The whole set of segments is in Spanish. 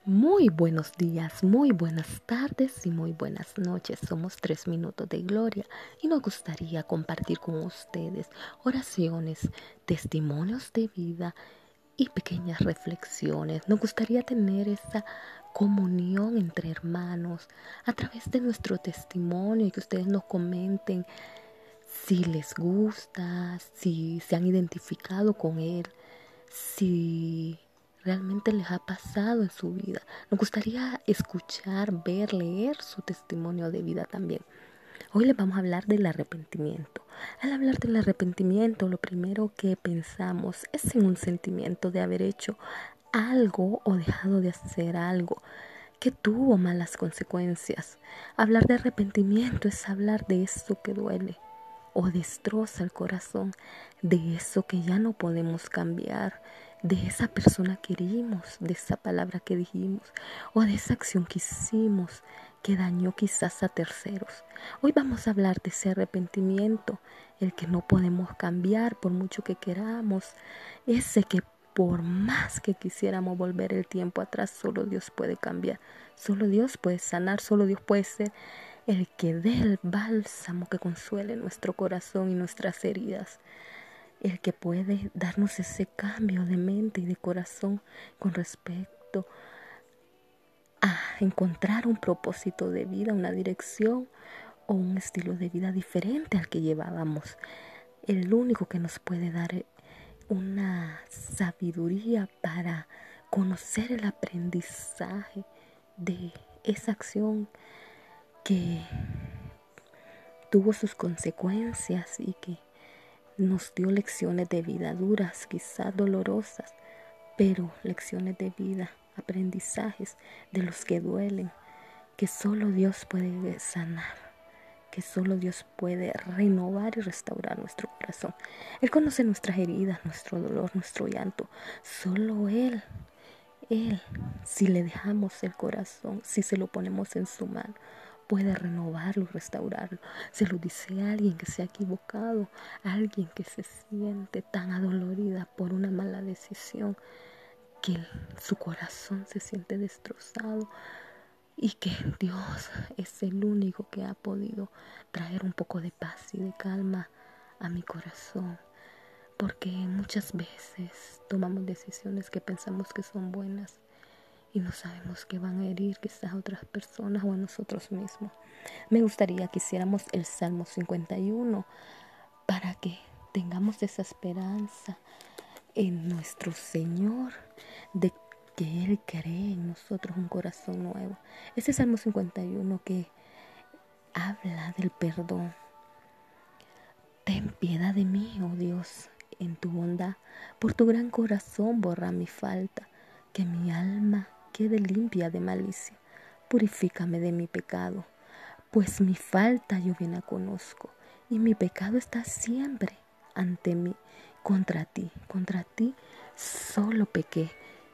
Muy buenos días, muy buenas tardes y muy buenas noches. Somos 3 minutos de gloria y nos gustaría compartir con ustedes oraciones, testimonios de vida y pequeñas reflexiones. Nos gustaría tener esa comunión entre hermanos a través de nuestro testimonio y que ustedes nos comenten si les gusta, si se han identificado con él, si realmente les ha pasado en su vida. Nos gustaría escuchar, ver, leer su testimonio de vida también. Hoy les vamos a hablar del arrepentimiento. Al hablar del arrepentimiento, lo primero que pensamos es en un sentimiento de haber hecho algo o dejado de hacer algo que tuvo malas consecuencias. Hablar de arrepentimiento es hablar de eso que duele o destroza el corazón, de eso que ya no podemos cambiar, de esa persona que herimos, de esa palabra que dijimos o de esa acción que hicimos que dañó quizás a terceros. Hoy vamos a hablar de ese arrepentimiento, el que no podemos cambiar por mucho que queramos, ese que por más que quisiéramos volver el tiempo atrás, solo Dios puede cambiar, solo Dios puede sanar, solo Dios puede ser el que dé el bálsamo que consuele nuestro corazón y nuestras heridas, el que puede darnos ese cambio de mente y de corazón con respecto a encontrar un propósito de vida, una dirección o un estilo de vida diferente al que llevábamos. El único que nos puede dar una sabiduría para conocer el aprendizaje de esa acción que tuvo sus consecuencias y que nos dio lecciones de vida duras, quizás dolorosas, pero lecciones de vida, aprendizajes de los que duelen, que solo Dios puede sanar, que solo Dios puede renovar y restaurar nuestro corazón. Él conoce nuestras heridas, nuestro dolor, nuestro llanto. Solo Él, si le dejamos el corazón, si se lo ponemos en su mano, puede renovarlo, restaurarlo. Se lo dice a alguien que se ha equivocado, a alguien que se siente tan adolorida por una mala decisión, que su corazón se siente destrozado y que Dios es el único que ha podido traer un poco de paz y de calma a mi corazón. Porque muchas veces tomamos decisiones que pensamos que son buenas y no sabemos que van a herir quizás a otras personas o a nosotros mismos. Me gustaría que hiciéramos el Salmo 51 para que tengamos esa esperanza en nuestro Señor de que Él cree en nosotros un corazón nuevo. Ese Salmo 51 que habla del perdón. Ten piedad de mí, oh Dios, en tu bondad. Por tu gran corazón borra mi falta, que mi alma quede limpia de malicia. Purifícame de mi pecado, pues mi falta yo bien la conozco, y mi pecado está siempre ante mí. Contra ti solo pequé.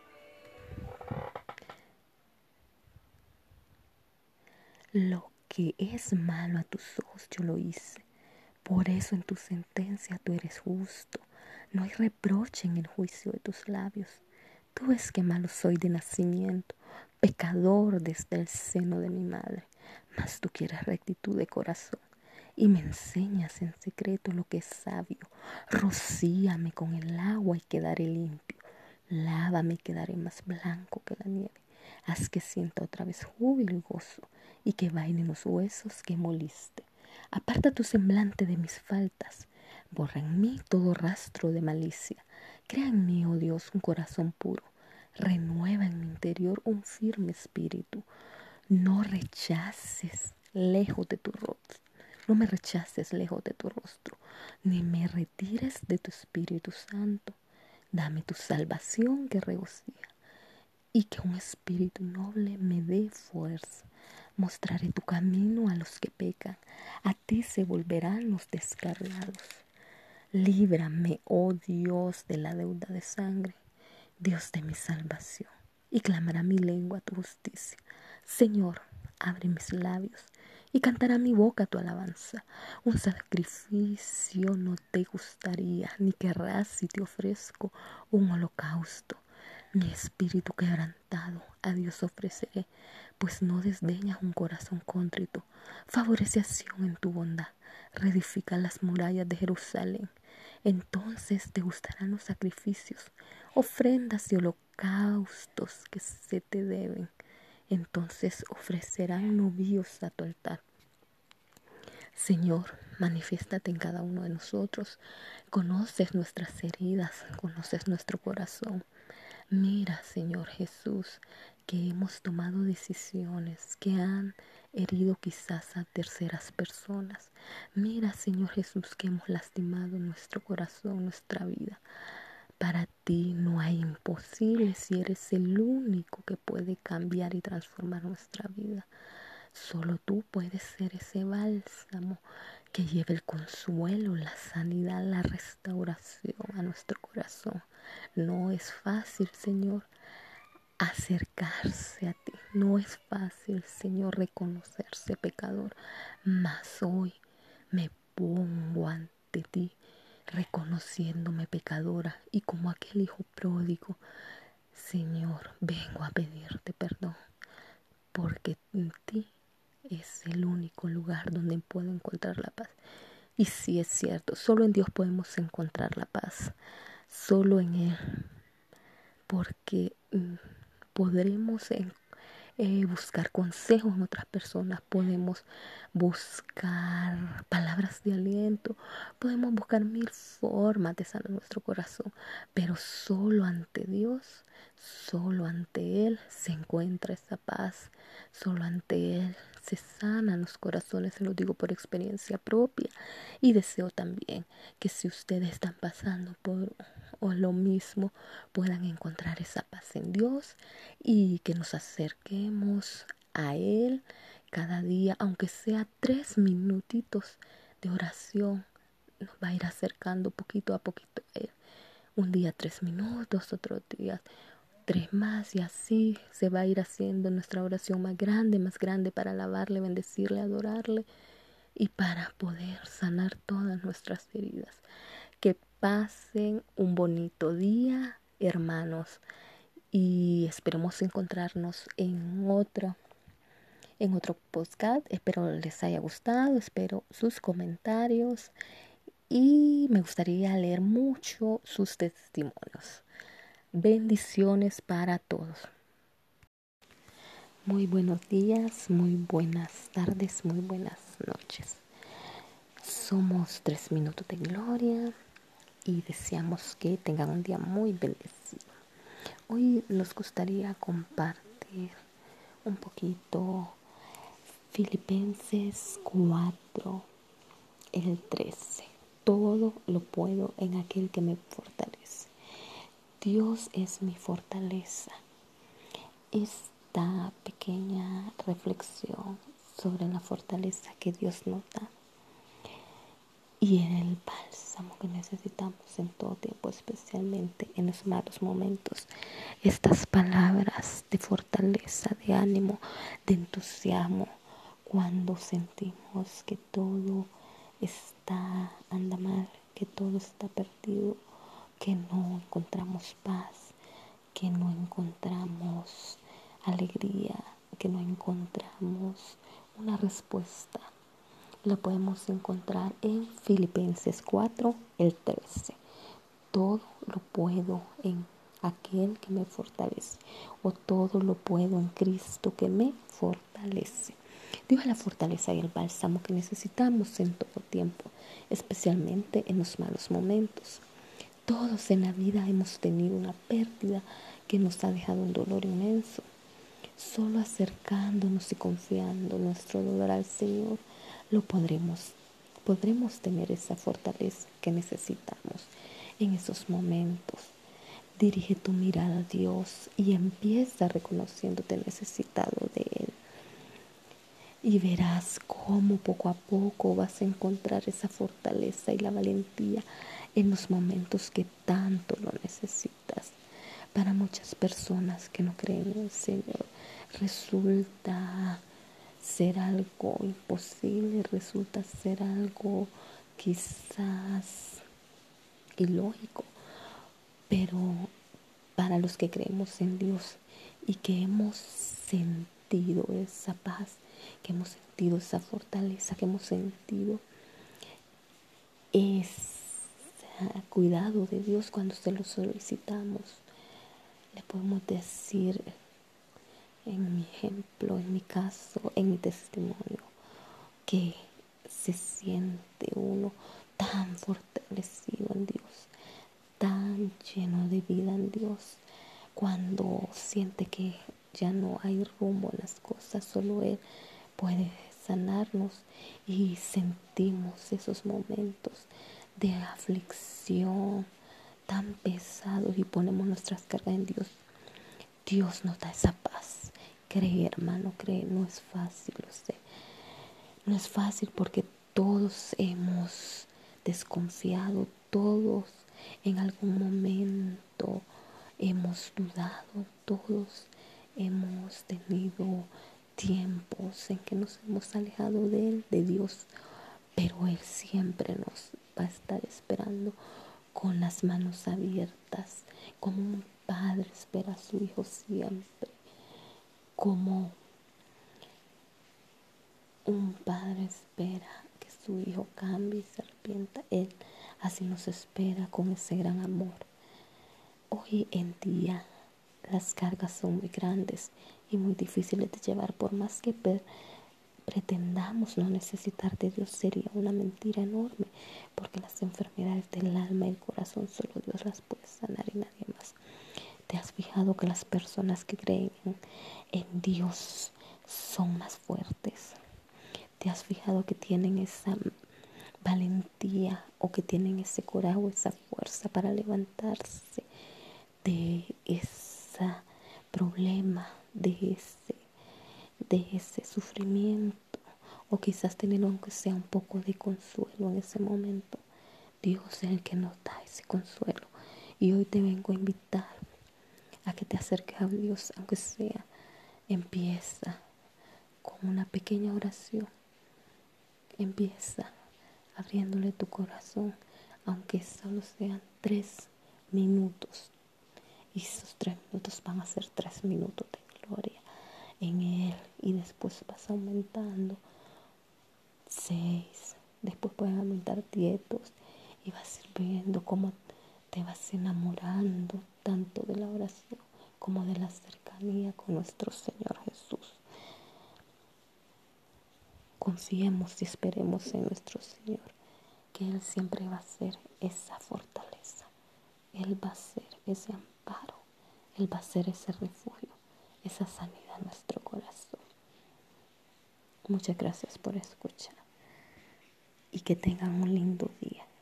Lo que es malo a tus ojos yo lo hice. Por eso en tu sentencia tú eres justo. No hay reproche en el juicio de tus labios. Tú ves que malo soy de nacimiento, pecador desde el seno de mi madre. Mas tú quieres rectitud de corazón y me enseñas en secreto lo que es sabio. Rocíame con el agua y quedaré limpio. Lávame y quedaré más blanco que la nieve. Haz que sienta otra vez júbilo y gozo, y que bailen los huesos que moliste. Aparta tu semblante de mis faltas, borra en mí todo rastro de malicia. Crea en mí, oh Dios, un corazón puro. Renueva en mi interior un firme espíritu. No rechaces lejos de tu rostro. No me rechaces lejos de tu rostro, ni me retires de tu Espíritu Santo. Dame tu salvación que regocija, y que un espíritu noble me dé fuerza. Mostraré tu camino a los que pecan, a ti se volverán los descarriados. Líbrame, oh Dios, de la deuda de sangre, Dios de mi salvación, y clamará mi lengua tu justicia. Señor, abre mis labios, y cantará mi boca tu alabanza. Un sacrificio no te gustaría, ni querrás si te ofrezco un holocausto. Mi espíritu quebrantado a Dios ofreceré, pues no desdeñas un corazón contrito. Favorece acción en tu bondad, reedifica las murallas de Jerusalén. Entonces te gustarán los sacrificios, ofrendas y holocaustos que se te deben. Entonces ofrecerán novillos a tu altar. Señor, manifiéstate en cada uno de nosotros. Conoces nuestras heridas, conoces nuestro corazón. Mira, Señor Jesús, que hemos tomado decisiones que han herido quizás a terceras personas. Mira, Señor Jesús, que hemos lastimado nuestro corazón, nuestra vida. Para ti no hay imposible si eres el único que puede cambiar y transformar nuestra vida. Solo tú puedes ser ese bálsamo que lleve el consuelo, la sanidad, la restauración a nuestro corazón. No es fácil, Señor, acercarse a ti. No es fácil, Señor, reconocerse pecador. Mas hoy me pongo ante ti, reconociéndome pecadora y como aquel hijo pródigo. Señor, vengo a pedirte perdón, porque en ti es el único lugar donde puedo encontrar la paz. Y sí es cierto, solo en Dios podemos encontrar la paz, solo en Él, porque podremos buscar consejos en otras personas, podemos buscar palabras de aliento, podemos buscar mil formas de sanar nuestro corazón, pero solo ante Dios, solo ante Él se encuentra esa paz, solo ante Él se sanan los corazones, se lo digo por experiencia propia, y deseo también que si ustedes están pasando por o lo mismo, puedan encontrar esa paz en Dios y que nos acerquemos a Él cada día, aunque sea 3 minutitos de oración, nos va a ir acercando poquito a poquito a Él. Un día 3 minutos, otro día 3 más, y así se va a ir haciendo nuestra oración más grande para alabarle, bendecirle, adorarle y para poder sanar todas nuestras heridas. Que pasen un bonito día, hermanos, y esperemos encontrarnos en otro podcast. Espero les haya gustado, espero sus comentarios y me gustaría leer mucho sus testimonios. Bendiciones para todos. Muy buenos días, muy buenas tardes, muy buenas noches. Somos 3 minutos de gloria y deseamos que tengan un día muy bendecido. Hoy nos gustaría compartir un poquito Filipenses 4, el 13. Todo lo puedo en aquel que me fortalece. Dios es mi fortaleza. Esta pequeña reflexión sobre la fortaleza que Dios nos da y en el bálsamo que necesitamos en todo tiempo, especialmente en los malos momentos. Estas palabras de fortaleza, de ánimo, de entusiasmo, cuando sentimos que todo anda mal, que todo está perdido, que no encontramos paz, que no encontramos alegría, que no encontramos una respuesta. La podemos encontrar en Filipenses 4, el 13. Todo lo puedo en aquel que me fortalece, o todo lo puedo en Cristo que me fortalece. Dios es la fortaleza y el bálsamo que necesitamos en todo tiempo, especialmente en los malos momentos. Todos en la vida hemos tenido una pérdida que nos ha dejado un dolor inmenso. Solo acercándonos y confiando nuestro dolor al Señor, podremos tener esa fortaleza que necesitamos en esos momentos. Dirige tu mirada a Dios y empieza reconociéndote necesitado de Él. Y verás cómo poco a poco vas a encontrar esa fortaleza y la valentía en los momentos que tanto lo necesitas. Para muchas personas que no creen en el Señor, resulta ser algo imposible, resulta ser algo quizás ilógico, pero para los que creemos en Dios y que hemos sentido esa paz, que hemos sentido esa fortaleza, que hemos sentido ese cuidado de Dios cuando se lo solicitamos. Le podemos decir, en mi ejemplo, en mi caso, en mi testimonio, que se siente uno tan fortalecido en Dios, tan lleno de vida en Dios, cuando siente que ya no hay rumbo en las cosas, solo Él puede sanarnos, y sentimos esos momentos de aflicción tan pesados y ponemos nuestras cargas en Dios. Dios nos da esa paz. Cree, hermano, cree, no es fácil, lo sé. No es fácil porque todos hemos desconfiado, todos en algún momento hemos dudado, todos hemos tenido tiempos en que nos hemos alejado de Él, de Dios, pero Él siempre nos va a estar esperando con las manos abiertas, como un padre espera a su hijo siempre, como un padre espera que su hijo cambie y se arrepienta. Él así nos espera con ese gran amor. Hoy en día las cargas son muy grandes y muy difíciles de llevar. Por más que pretendamos no necesitar de Dios, sería una mentira enorme, porque las enfermedades del alma y el corazón solo Dios las puede sanar y nadie más. ¿Te has fijado que las personas que creen en Dios son más fuertes? ¿Te has fijado que tienen esa valentía, o que tienen ese coraje, esa fuerza para levantarse de ese problema, de ese sufrimiento, o quizás tener aunque sea un poco de consuelo en ese momento? Dios es el que nos da ese consuelo, y hoy te vengo a invitar a que te acerques a Dios, aunque sea, empieza con una pequeña oración, empieza abriéndole tu corazón, aunque solo sean 3 minutos, y esos 3 minutos van a ser 3 minutos de gloria en Él, y después vas aumentando 6, después pueden aumentar 10, y vas a ir viendo cómo te vas enamorando tanto de la oración como de la cercanía con nuestro Señor Jesús. Confiemos y esperemos en nuestro Señor, que Él siempre va a ser esa fortaleza, Él va a ser ese amparo, Él va a ser ese refugio, esa sanidad en nuestro corazón. Muchas gracias por escuchar y que tengan un lindo día.